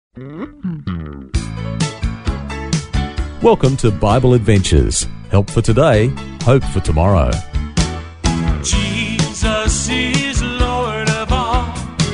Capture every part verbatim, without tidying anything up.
Welcome to Bible Adventures. Help for today, hope for tomorrow. Jesus is Lord of all.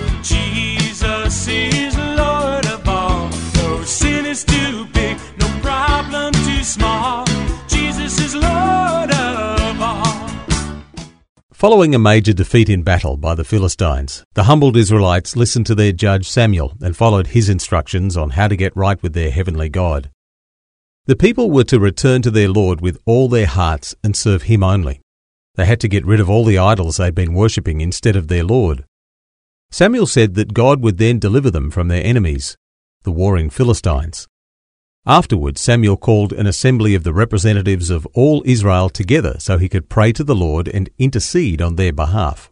Jesus is Lord of all. No sin is too big, no problem too small. Jesus is Lord of all. Following a major defeat in battle by the Philistines, the humbled Israelites listened to their judge Samuel and followed his instructions on how to get right with their heavenly God. The people were to return to their Lord with all their hearts and serve Him only. They had to get rid of all the idols they'd been worshipping instead of their Lord. Samuel said that God would then deliver them from their enemies, the warring Philistines. Afterwards, Samuel called an assembly of the representatives of all Israel together so he could pray to the Lord and intercede on their behalf.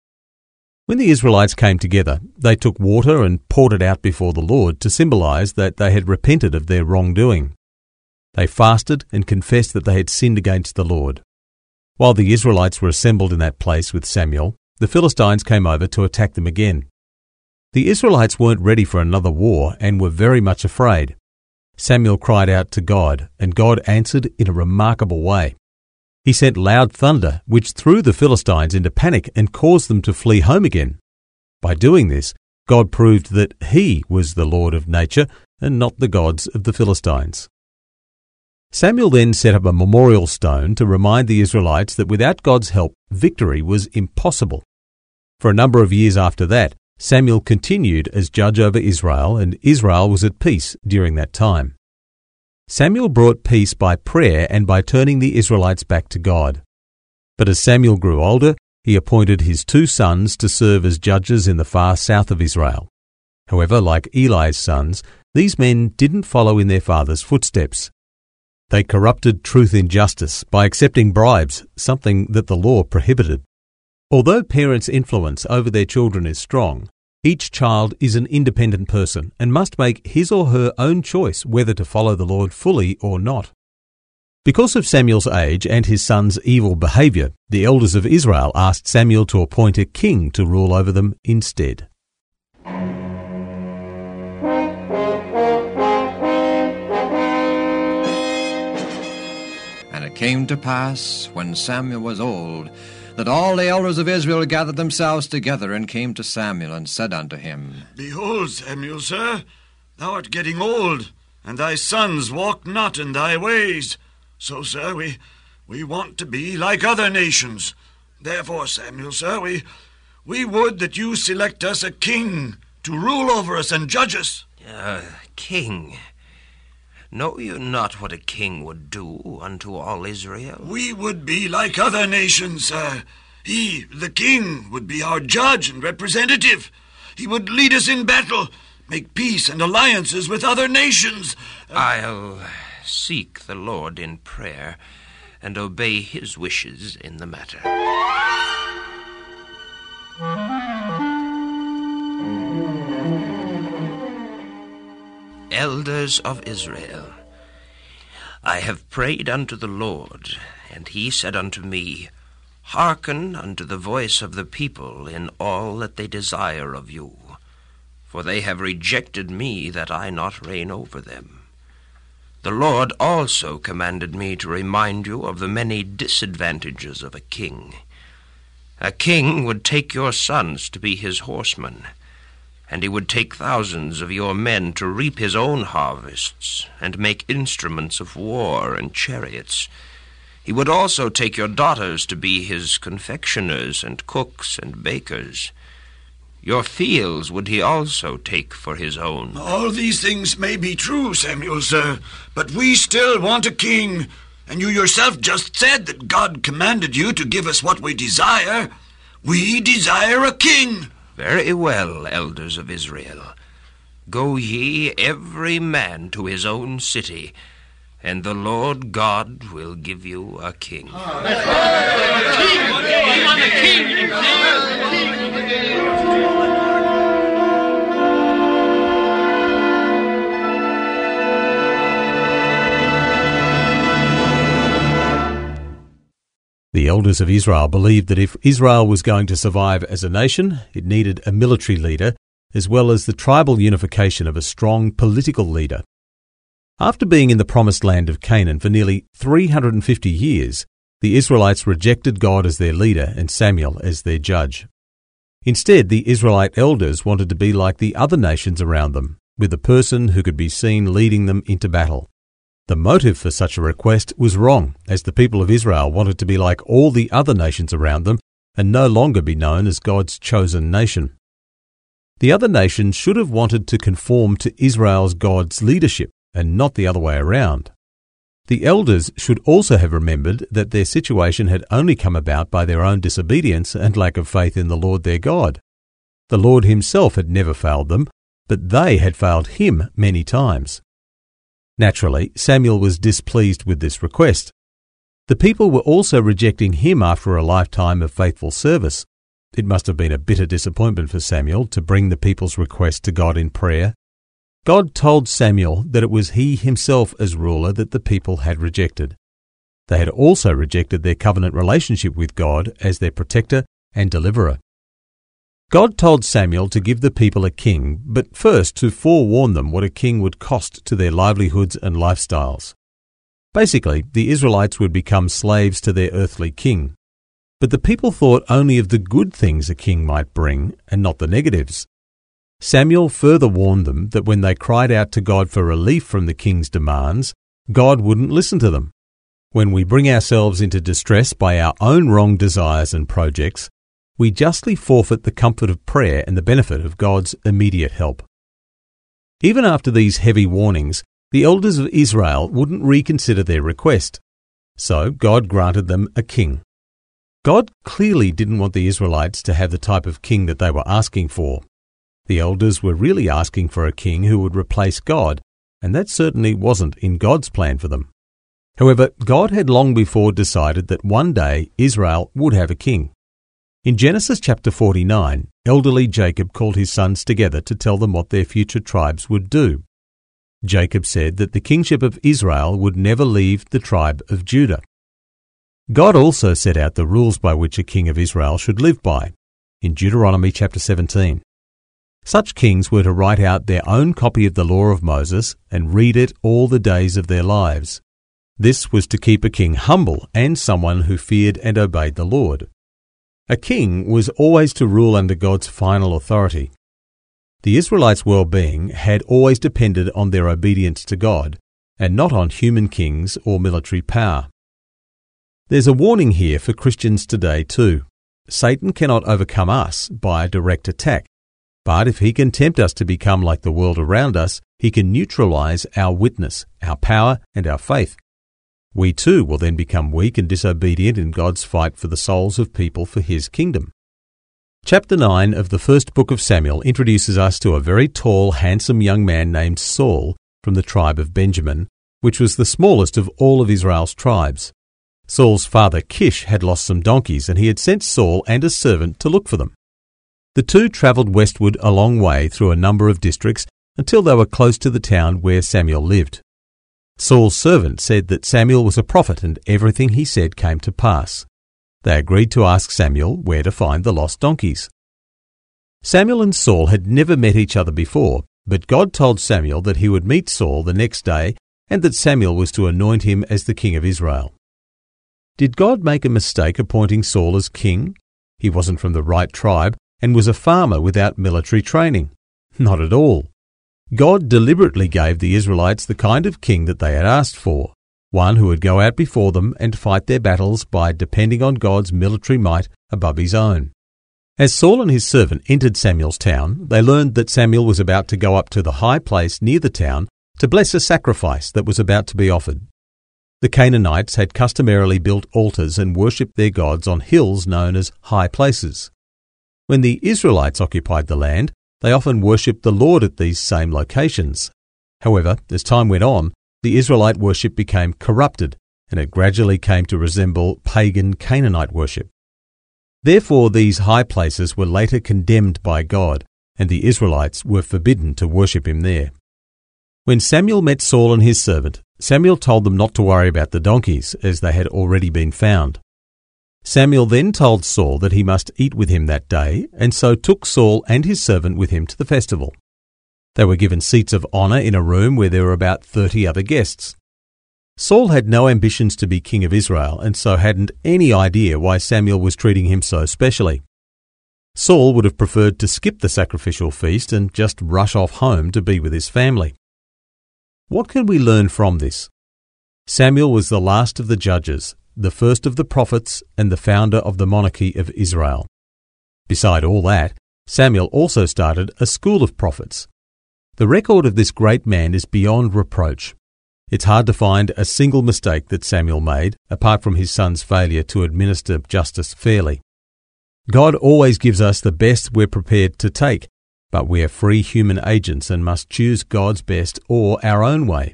When the Israelites came together, they took water and poured it out before the Lord to symbolize that they had repented of their wrongdoing. They fasted and confessed that they had sinned against the Lord. While the Israelites were assembled in that place with Samuel, the Philistines came over to attack them again. The Israelites weren't ready for another war and were very much afraid. Samuel cried out to God, and God answered in a remarkable way. He sent loud thunder, which threw the Philistines into panic and caused them to flee home again. By doing this, God proved that He was the Lord of nature and not the gods of the Philistines. Samuel then set up a memorial stone to remind the Israelites that without God's help, victory was impossible. For a number of years after that, Samuel continued as judge over Israel, and Israel was at peace during that time. Samuel brought peace by prayer and by turning the Israelites back to God. But as Samuel grew older, he appointed his two sons to serve as judges in the far south of Israel. However, like Eli's sons, these men didn't follow in their father's footsteps. They corrupted truth in justice by accepting bribes, something that the law prohibited. Although parents' influence over their children is strong, each child is an independent person and must make his or her own choice whether to follow the Lord fully or not. Because of Samuel's age and his son's evil behavior, the elders of Israel asked Samuel to appoint a king to rule over them instead. And it came to pass, when Samuel was old, that all the elders of Israel gathered themselves together and came to Samuel and said unto him, Behold, Samuel, sir, thou art getting old, and thy sons walk not in thy ways. So, sir, we we want to be like other nations. Therefore, Samuel, sir, we, we would that you select us a king to rule over us and judge us. Uh, king? Know you not what a king would do unto all Israel? We would be like other nations, sir. He, the king, would be our judge and representative. He would lead us in battle, make peace and alliances with other nations. Uh, I'll seek the Lord in prayer and obey His wishes in the matter. Elders of Israel, I have prayed unto the Lord, and He said unto me, Hearken unto the voice of the people in all that they desire of you, for they have rejected me that I not reign over them. The Lord also commanded me to remind you of the many disadvantages of a king. A king would take your sons to be his horsemen, and he would take thousands of your men to reap his own harvests, and make instruments of war and chariots. He would also take your daughters to be his confectioners and cooks and bakers. Your fields would he also take for his own. All these things may be true, Samuel, sir, but we still want a king, and you yourself just said that God commanded you to give us what we desire. We desire a king. Very well, elders of Israel. Go ye every man to his own city, and the Lord God will give you a king. The elders of Israel believed that if Israel was going to survive as a nation, it needed a military leader, as well as the tribal unification of a strong political leader. After being in the promised land of Canaan for nearly three hundred fifty years, the Israelites rejected God as their leader and Samuel as their judge. Instead, the Israelite elders wanted to be like the other nations around them, with a person who could be seen leading them into battle. The motive for such a request was wrong, as the people of Israel wanted to be like all the other nations around them and no longer be known as God's chosen nation. The other nations should have wanted to conform to Israel's God's leadership and not the other way around. The elders should also have remembered that their situation had only come about by their own disobedience and lack of faith in the Lord their God. The Lord himself had never failed them, but they had failed him many times. Naturally, Samuel was displeased with this request. The people were also rejecting him after a lifetime of faithful service. It must have been a bitter disappointment for Samuel to bring the people's request to God in prayer. God told Samuel that it was he himself as ruler that the people had rejected. They had also rejected their covenant relationship with God as their protector and deliverer. God told Samuel to give the people a king, but first to forewarn them what a king would cost to their livelihoods and lifestyles. Basically, the Israelites would become slaves to their earthly king. But the people thought only of the good things a king might bring, and not the negatives. Samuel further warned them that when they cried out to God for relief from the king's demands, God wouldn't listen to them. When we bring ourselves into distress by our own wrong desires and projects, we justly forfeit the comfort of prayer and the benefit of God's immediate help. Even after these heavy warnings, the elders of Israel wouldn't reconsider their request. So God granted them a king. God clearly didn't want the Israelites to have the type of king that they were asking for. The elders were really asking for a king who would replace God, and that certainly wasn't in God's plan for them. However, God had long before decided that one day Israel would have a king. In Genesis chapter forty-nine, elderly Jacob called his sons together to tell them what their future tribes would do. Jacob said that the kingship of Israel would never leave the tribe of Judah. God also set out the rules by which a king of Israel should live by, in Deuteronomy chapter seventeen. Such kings were to write out their own copy of the law of Moses and read it all the days of their lives. This was to keep a king humble and someone who feared and obeyed the Lord. A king was always to rule under God's final authority. The Israelites' well-being had always depended on their obedience to God, and not on human kings or military power. There's a warning here for Christians today too. Satan cannot overcome us by a direct attack, but if he can tempt us to become like the world around us, he can neutralize our witness, our power, and our faith. We too will then become weak and disobedient in God's fight for the souls of people for his kingdom. Chapter nine of the first book of Samuel introduces us to a very tall, handsome young man named Saul from the tribe of Benjamin, which was the smallest of all of Israel's tribes. Saul's father Kish had lost some donkeys, and he had sent Saul and a servant to look for them. The two travelled westward a long way through a number of districts until they were close to the town where Samuel lived. Saul's servant said that Samuel was a prophet and everything he said came to pass. They agreed to ask Samuel where to find the lost donkeys. Samuel and Saul had never met each other before, but God told Samuel that he would meet Saul the next day and that Samuel was to anoint him as the king of Israel. Did God make a mistake appointing Saul as king? He wasn't from the right tribe and was a farmer without military training. Not at all. God deliberately gave the Israelites the kind of king that they had asked for, one who would go out before them and fight their battles by depending on God's military might above his own. As Saul and his servant entered Samuel's town, they learned that Samuel was about to go up to the high place near the town to bless a sacrifice that was about to be offered. The Canaanites had customarily built altars and worshipped their gods on hills known as high places. When the Israelites occupied the land, they often worshipped the Lord at these same locations. However, as time went on, the Israelite worship became corrupted, and it gradually came to resemble pagan Canaanite worship. Therefore, these high places were later condemned by God, and the Israelites were forbidden to worship him there. When Samuel met Saul and his servant, Samuel told them not to worry about the donkeys, as they had already been found. Samuel then told Saul that he must eat with him that day, and so took Saul and his servant with him to the festival. They were given seats of honour in a room where there were about thirty other guests. Saul had no ambitions to be king of Israel, and so hadn't any idea why Samuel was treating him so specially. Saul would have preferred to skip the sacrificial feast and just rush off home to be with his family. What can we learn from this? Samuel was the last of the judges, the first of the prophets, and the founder of the monarchy of Israel. Beside all that, Samuel also started a school of prophets. The record of this great man is beyond reproach. It's hard to find a single mistake that Samuel made, apart from his son's failure to administer justice fairly. God always gives us the best we're prepared to take, but we are free human agents and must choose God's best or our own way.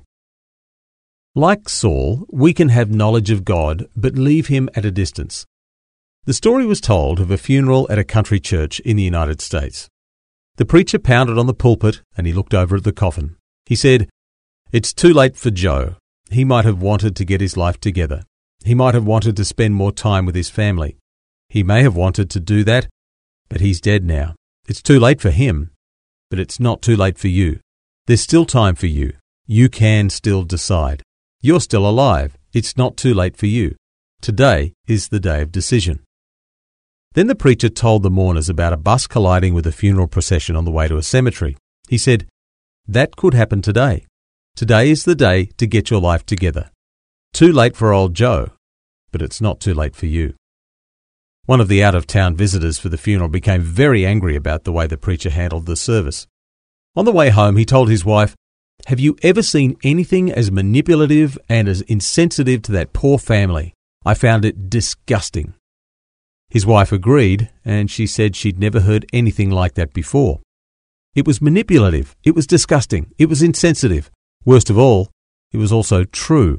Like Saul, we can have knowledge of God, but leave him at a distance. The story was told of a funeral at a country church in the United States. The preacher pounded on the pulpit and he looked over at the coffin. He said, "It's too late for Joe. He might have wanted to get his life together. He might have wanted to spend more time with his family. He may have wanted to do that, but he's dead now. It's too late for him, but it's not too late for you. There's still time for you. You can still decide. You're still alive. It's not too late for you. Today is the day of decision." Then the preacher told the mourners about a bus colliding with a funeral procession on the way to a cemetery. He said, "That could happen today. Today is the day to get your life together. Too late for old Joe, but it's not too late for you." One of the out-of-town visitors for the funeral became very angry about the way the preacher handled the service. On the way home, he told his wife, "Have you ever seen anything as manipulative and as insensitive to that poor family? I found it disgusting." His wife agreed, and she said she'd never heard anything like that before. It was manipulative, it was disgusting, it was insensitive. Worst of all, it was also true.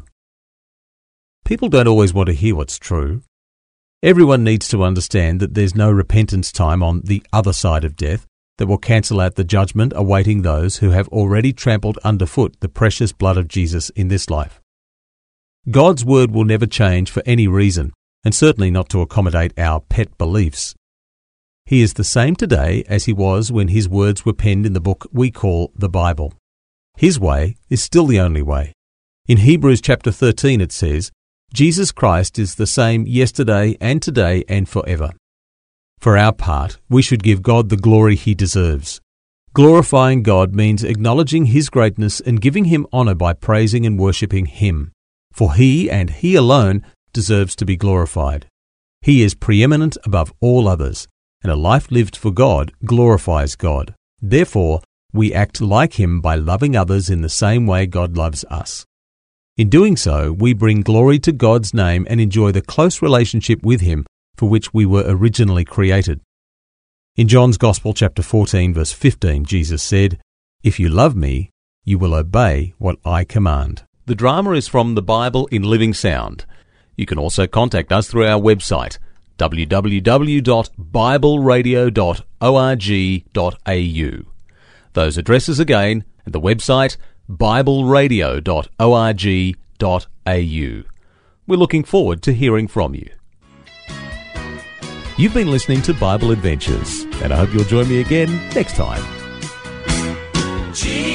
People don't always want to hear what's true. Everyone needs to understand that there's no repentance time on the other side of death that will cancel out the judgment awaiting those who have already trampled underfoot the precious blood of Jesus in this life. God's word will never change for any reason, and certainly not to accommodate our pet beliefs. He is the same today as he was when his words were penned in the book we call the Bible. His way is still the only way. In Hebrews chapter thirteen it says, "Jesus Christ is the same yesterday and today and forever." For our part, we should give God the glory he deserves. Glorifying God means acknowledging his greatness and giving him honour by praising and worshipping him. For he and he alone deserves to be glorified. He is preeminent above all others, and a life lived for God glorifies God. Therefore, we act like him by loving others in the same way God loves us. In doing so, we bring glory to God's name and enjoy the close relationship with him for which we were originally created. In John's Gospel, chapter fourteen, verse fifteen, Jesus said, "If you love me, you will obey what I command." The drama is from the Bible in Living Sound. You can also contact us through our website, w w w dot bible radio dot org dot a u. Those addresses again, and the website, bible radio dot org dot a u. We're looking forward to hearing from you. You've been listening to Bible Adventures, and I hope you'll join me again next time. Jesus.